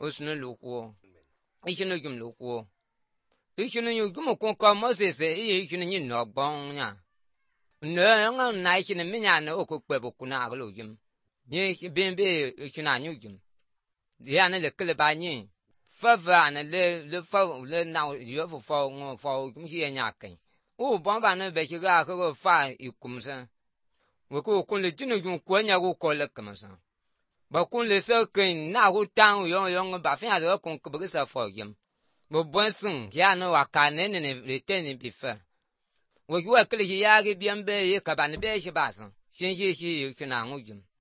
osunu lukuo ishinu jum lukuo ishinu yum ko ko Moses ishinu nyi no gbon nya no nga na ishinu minya na okokpe bokuna aglo jum ni bembe ishinu anyu jum ya na le kle ba nyi fa na le fa le na yo fo ngo fo jum shi nya kan o bon ba na be shi ga ko fa ikumsa we ko kun le jinu jum ko nya ko le kamasa ba kun le se ken na ko tang yo ba fa ya ko ko ba sa fo yim bo bon sun ya no wa ka ne le ten bi fa we wa kle ya ge biambe ye ka ba ne be shi ba san shin shi na ngu jum